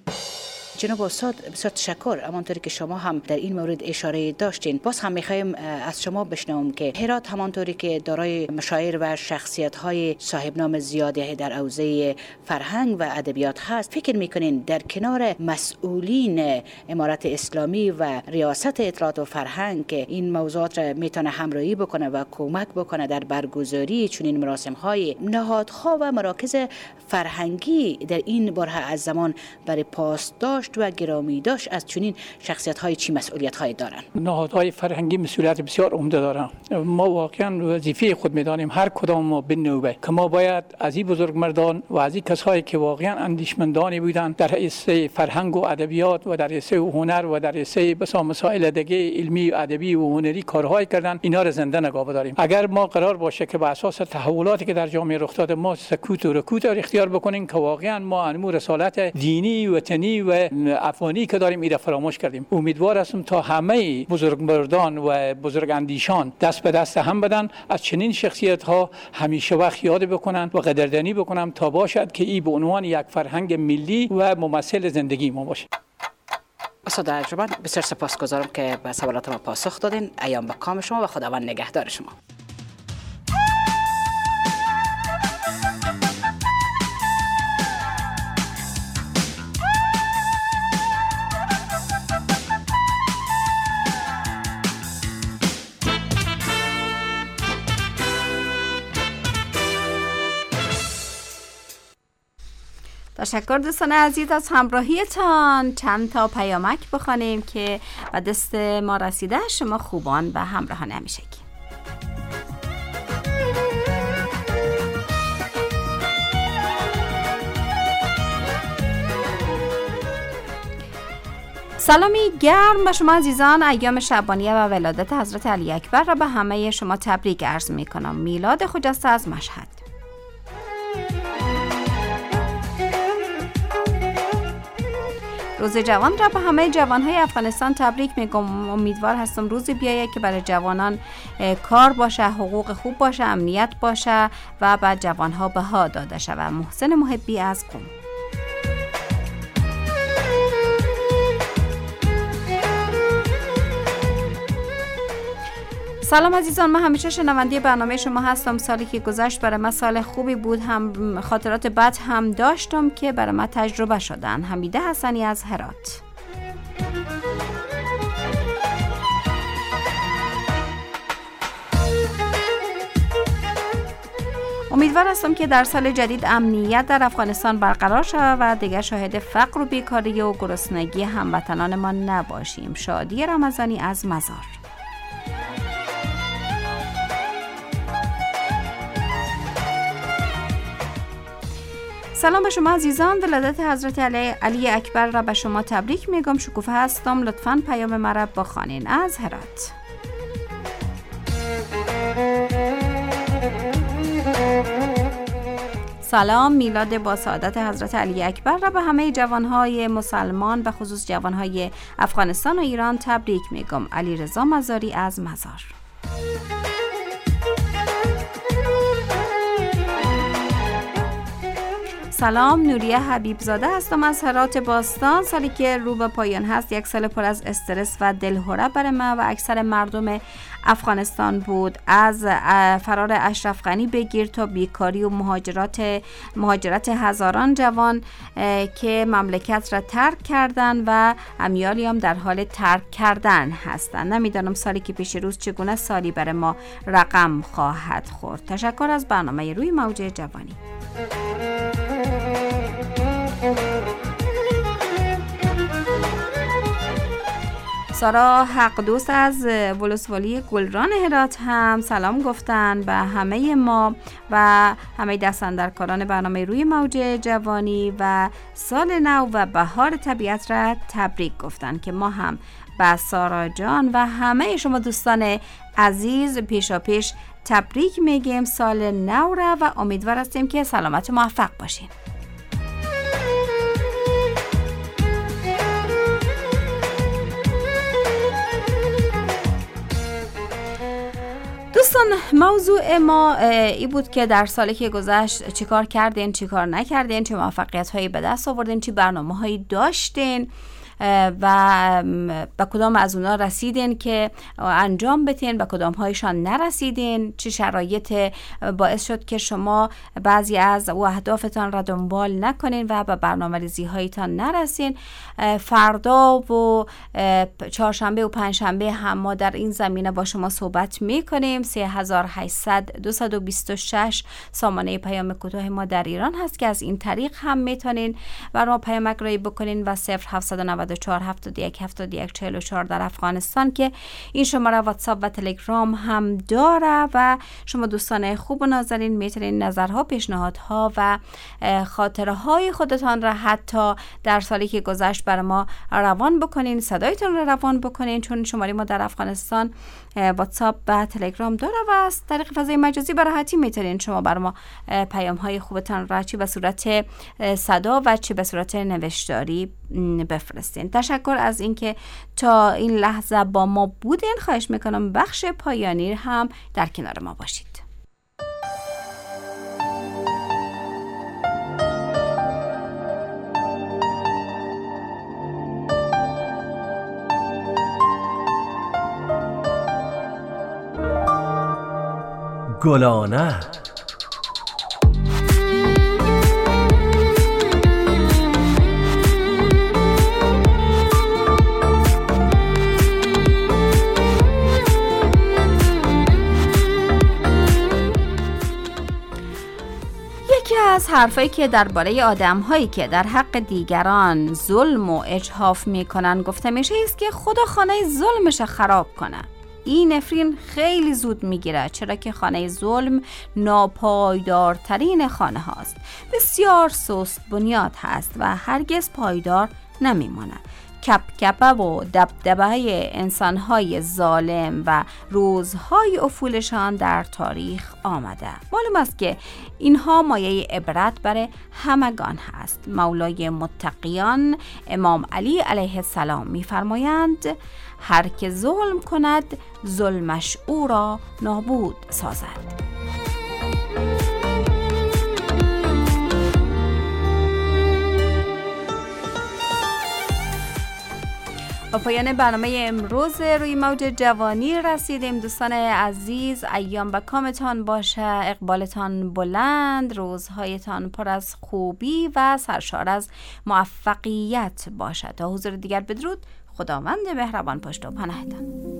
جناب استاد بسیار تشکر. همانطوری که شما هم در این مورد اشاره داشتین، باز هم میخوایم از شما بشنوم که هرات همانطوری که دارای مشاعر و شخصیت‌های صاحب نام زیادی در حوزه فرهنگ و ادبیات هست، فکر میکنین در کنار مسئولین امارت اسلامی و ریاست اطلاعات و فرهنگ که این موضوعات را میتونه همراهی بکنه و کمک بکنه در برگزاری چنین مراسم‌های، نهادها و مراکز فرهنگی در این بره از زمان برای پاسداشت و گرامی داشت از چنین شخصیت‌های چی مسئولیت‌های دارن؟ نهادهای فرهنگی مسئولیت بسیار عمده دارن. ما واقعا وظیفه خود می‌دانیم هر کدام ما به نوبه که ما باید از این بزرگمردان و از این کسایی که واقعا اندیشمندانی بودند در حوزه فرهنگ و ادبیات و در حوزه هنر و در حوزه بسا مسائل دیگه علمی و ادبی و هنری کارهای کردن اینا را زنده نگاه داریم. اگر ما قرار باشه که بر اساس تحولاتی که در جامعه رخ داده ما سکوت و رکوت اختیار بکنیم که واقعا ما انمو رسالت دینی وطنی و افغانی که داریم ایره فراموش کردیم. امیدوار هستم تا همه بزرگمردان و بزرگ اندیشان دست به دست هم بدن، از چنین شخصیت ها همیشه وقت یاد بکنن و قدردانی بکنن تا باشد که این به عنوان یک فرهنگ ملی و ممثل زندگی ما باشه. استاد ارجمند بسیار سپاسگزارم که به سوالات ما پاسخ دادین. ایام به کام شما و خداوند نگهدار شما. تشکر دوستان عزیز از همراهیتان. چند تا پیامک بخوانیم که به دست ما رسیده. شما خوبان و همراهان همیشگی. سلامی گرم به شما عزیزان. ایام شبانیه و ولادت حضرت علی اکبر را به همه شما تبریک عرض می کنم. میلاد خجسته از مشهد. روز جوان را به همه جوانهای افغانستان تبریک میگم. امیدوار هستم روزی بیاید که برای جوانان کار باشه، حقوق خوب باشه، امنیت باشه و به جوانها بها داده شود. محسن محبی از قم. سلام عزیزان، من همیشه شنونده برنامه شما هستم. سالی که گذشت برای من سال خوبی بود، هم خاطرات بد هم داشتم که برای من تجربه شدن. حمیده حسنی از هرات. امیدوار هستم که در سال جدید امنیت در افغانستان برقرار شود و دیگر شاهد فقر و بیکاری و گرسنگی هموطنان ما نباشیم. شادی رمضانی از مزار. سلام به شما عزیزان. ولادت حضرت علی, علی اکبر را به شما تبریک میگم. شکوفه هستم. لطفاً پیام مرا بخوانین. از هرات. سلام. میلاد با سعادت حضرت علی اکبر را به همه جوانهای مسلمان و خصوص جوانهای افغانستان و ایران تبریک میگم. علی رضا مزاری از مزار. سلام. نوریه حبیبزاده هستم از هرات باستان. سالی که رو به پایان هست یک سال پر از استرس و دلهره برای من و اکثر مردم افغانستان بود، از فرار اشرف غنی بگیر تا بیکاری و مهاجرت مهاجرت هزاران جوان که مملکت را ترک کردن و امیالی هم در حال ترک کردن هستند. نمیدانم سالی که پیش روز چگونه سالی برای ما رقم خواهد خورد. تشکر از برنامه روی موج جوانی. سارا حق دوست از ولسوالی گلران هرات هم سلام گفتن به همه ما و همه دستاندرکاران برنامه روی موج جوانی و سال نو و بهار طبیعت را تبریک گفتن که ما هم به سارا جان و همه شما دوستان عزیز پیشا پیش تبریک میگیم سال نو را و امیدوار هستیم که سلامت و موفق باشین. دوستان موضوع ما ای بود که در سالی که گذشت چیکار کردین، چیکار نکردین، چه موفقیت هایی به دست آوردین، چه برنامه هایی داشتین و به کدام از اونا رسیدین که انجام بدین، به کدام هایشان نرسیدین، چه شرایط باعث شد که شما بعضی از اهدافتان را دنبال نکنین و به برنامه‌ریزی هایتان نرسین. فردا و چهارشنبه و پنجشنبه هم ما در این زمینه با شما صحبت میکنیم. سه هزار و هشتصد دویست و بیست و شش سامانه پیام کوتاه ما در ایران هست که از این طریق هم میتونین برای ما پیامک رای بکنین و صفر هفتصد و نود و چهار هفتاد و یک هفتاد و یک چهل و چهار در افغانستان که این شماره واتساپ و تلگرام هم داره و شما دوستان خوب و نازنین میتونین نظرها، پیشنهادها و خاطره های خودتان را حتی در سالی که گذشت برای ما روان بکنین، صدایتون را روان بکنین، چون شماره ما در افغانستان واتساپ و تلگرام داره و از طریق فضای مجازی به راحتی میتونین شما برای ما پیام های خوبتان را چه به صورت صدا و چه به صورت نوشتاری بفرستین. تشکر از اینکه تا این لحظه با ما بودین. خواهش میکنم بخش پایانی هم در کنار ما باشید. گلانه یکی از حرفایی که درباره آدم‌هایی که در حق دیگران ظلم و اجحاف میکنن گفته میشه است که خدا خانه ظلمش خراب کنه. این نفرین خیلی زود میگیره، چرا که خانه ظلم ناپایدارترین خانه هاست، بسیار سست بنیاد هست و هرگز پایدار نمیمونه. کپ کپه و دبدبه های انسان های ظالم و روزهای افولشان در تاریخ آمده. معلوم است که اینها مایه عبرت برای همگان هست. مولای متقیان امام علی علیه السلام می‌فرمایند هر که ظلم کند ظلمش او را نابود سازد. با پایان برنامه امروز روی موج جوانی رسیدیم. دوستان عزیز، ایام به کامتان باشه، اقبالتان بلند، روزهایتان پر از خوبی و سرشار از موفقیت باشه. تا حضور دیگر بدرود. خداوند مهربان پشت و پناهتان.